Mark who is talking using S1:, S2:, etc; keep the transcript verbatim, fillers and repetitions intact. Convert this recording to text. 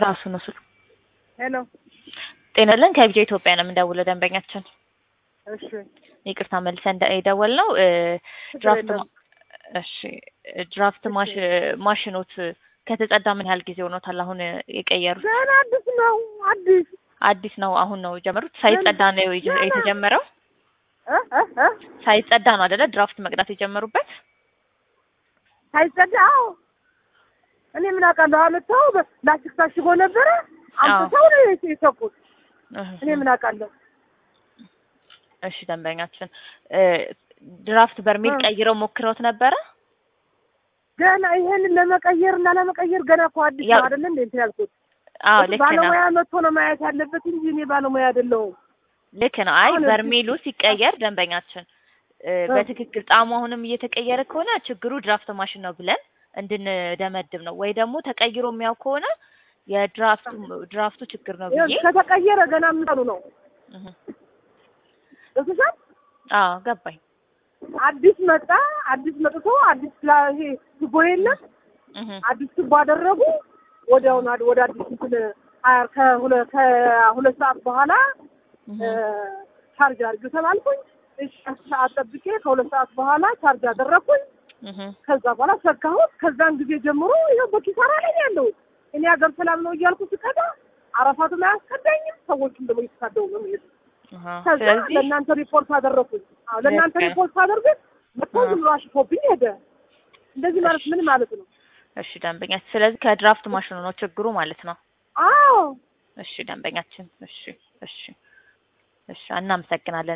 S1: ራሱ ነው ስልኩ።
S2: ሄሎ
S1: ጤና ይስጥልን ከቢጂ ኢትዮጵያ ነው የምንደውለው ደንበኛችን።
S2: እሺ
S1: ይቅርታ መልሰን የደወልነው ድራፍት እሺ ድራፍት ማሽ ማሽኖት ከተጸዳ ምን ያህል ጊዜ ሆኖታል አሁን የቀየሩት?
S2: ገና አዲስ ነው አዲስ
S1: አዲስ ነው አሁን ነው ጀመሩት? ሳይጸዳ ነው የተጀመረው?
S2: እ እ እ
S1: ሳይጸዳ ነው አይደለ ድራፍት መቅዳት የጀመሩበት?
S2: ሳይጸዳ አዎ። እኔ ምን አውቃለሁ አመጣው ላስቲክ ታሽጎ ነበረ አምጥተው ነው የሰቁት። እኔ ምን አውቃለሁ።
S1: እሺ ደንበኛችን ድራፍት በርሜል ቀይረው ሞክረውት ነበረ?
S2: ገና ይሄንን ለመቀየር እና ለመቀየር ገና እኮ አዲስ ነው አይደል እንዴ እንትን ያልኩት?
S1: አዎ ልክ ነው።
S2: ባለሙያ መጥቶ ነው ማየት ያለበት እንጂ እኔ ባለሙያ አይደለሁም።
S1: ልክ ነው። አይ በርሜሉ ሲቀየር ደንበኛችን በትክክል ጣዕሙ አሁንም እየተቀየረ ከሆነ ችግሩ ድራፍት ማሽን ነው ብለን እንድንደመድም ነው። ወይ ደግሞ ተቀይሮ የሚያው ከሆነ የድራፍቱ ድራፍቱ ችግር ነው ብዬ
S2: ከተቀየረ ገና ምንሉ ነው
S1: እህ
S2: እሺ
S1: አዎ ገባኝ።
S2: አዲስ መጣ አዲስ መጥቶ አዲስ ላይ ትቦ የለም
S1: እህ
S2: አዲስ ትቦ አደረጉ። ወዲያው ወደ አዲስ እንትን አር ከሁለት ከሁለት ሰዓት በኋላ ቻርጅ አድርጉ ተባልኩኝ። እሺ ሰዓት ጠብቄ ከሁለት ሰዓት በኋላ ቻርጅ አደረኩኝ። እህ ከዛ በኋላ ሰካሁት። ከዛን ጊዜ ጀምሮ ይሄው በኪሳራ ላይ ያለው እኔ ሀገር ሰላም ነው እያልኩ ስቀዳ አረፋቱም አያስቀዳኝም። ሰዎችም ደግሞ ይስካደው ነው የሚሉት። ከዛ ለእናንተ ሪፖርት አደረኩኝ። አዎ ለእናንተ ሪፖርት አደረግን። መጥቶ ዝም ብሎ አሽፎብኝ ሄደ። እንደዚህ ማለት ምን ማለት ነው?
S1: እሺ ደንበኛችን ስለዚህ ከድራፍት ማሽኑ ነው ችግሩ ማለት ነው?
S2: አዎ
S1: እሺ ደንበኛችን እሺ እሺ እሺ እናመሰግናለን።